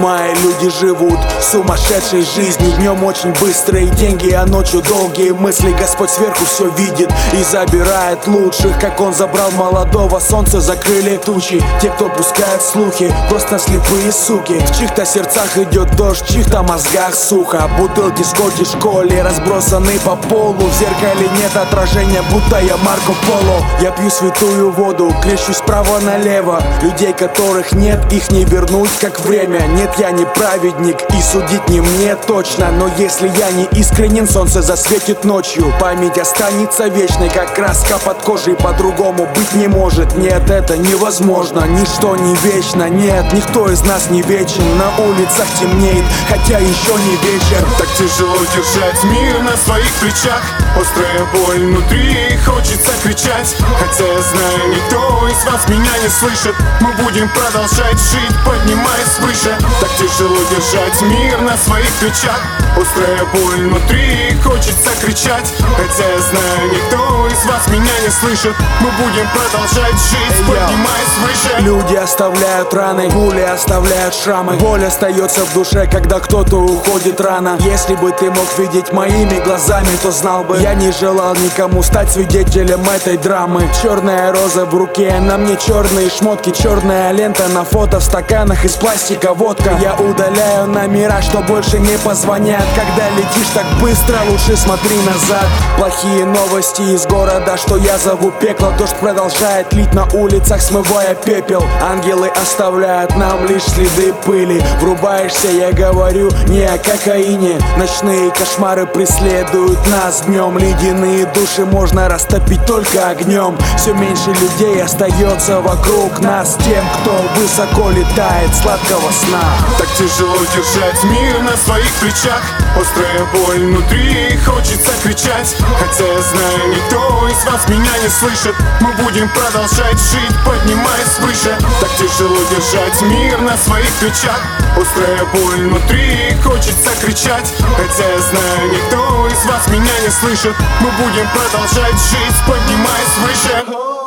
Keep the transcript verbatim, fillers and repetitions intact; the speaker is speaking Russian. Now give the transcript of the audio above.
понимая, люди живут сумасшедшей жизнью. Днем очень быстрые деньги, а ночью долгие мысли. Господь сверху все видит и забирает лучших, как Он забрал молодого. Солнце закрыли тучи, те, кто пускает слухи, просто слепые суки. В чьих-то сердцах идет дождь, в чьих-то мозгах сухо. Бутылки скотч в школе разбросаны по полу. В зеркале нет отражения, будто я Марко Поло. Я пью святую воду, крещусь справа-налево. Людей, которых нет, их не вернуть, как время. Нет, я не праведник, и судить не мне точно. Но если я не искренен, солнце засветит ночью. Память останется вечной, как краска под кожей. По-другому быть не может, нет, это невозможно. Ничто не вечно, нет, никто из нас не вечен. На улицах темнеет, хотя еще не вечер. Так тяжело держать мир на своих плечах. Острая боль внутри, хочется кричать. Хотя я знаю, никто из вас меня не слышит. Мы будем продолжать жить, поднимаясь выше. Так тяжело держать мир на своих плечах. Острая боль внутри, хочется кричать. Хотя я знаю, никто из вас меня не слышит. Мы будем продолжать жить, поднимаясь выше. Люди оставляют раны, пули оставляют шрамы. Боль остается в душе, когда кто-то уходит рано. Если бы ты мог видеть моими глазами, то знал бы, я не желал никому стать свидетелем этой драмы. Черная роза в руке, на мне черные шмотки. Черная лента на фото в стаканах из пластика водка. Я удаляю номера, что больше не позвонят. Когда летишь так быстро, лучше смотри назад. Плохие новости из города, что я зову пекло. Дождь продолжает лить на улицах, смывая пепел. Ангелы оставляют нам лишь следы пыли. Врубаешься, я говорю не о кокаине. Ночные кошмары преследуют нас днем. Ледяные души можно растопить только огнем. Все меньше людей остается вокруг нас. Тем, кто высоко летает, сладкого сна. Так тяжело держать мир на своих плечах. Острая боль внутри, хочется кричать. Хотя я знаю, никто из вас меня не слышит. Мы будем продолжать жить, поднимаясь выше. Так тяжело держать мир на своих плечах. Острая боль внутри, хочется кричать. Хотя я знаю, никто из вас меня не слышит. Мы будем продолжать жить, поднимаясь выше.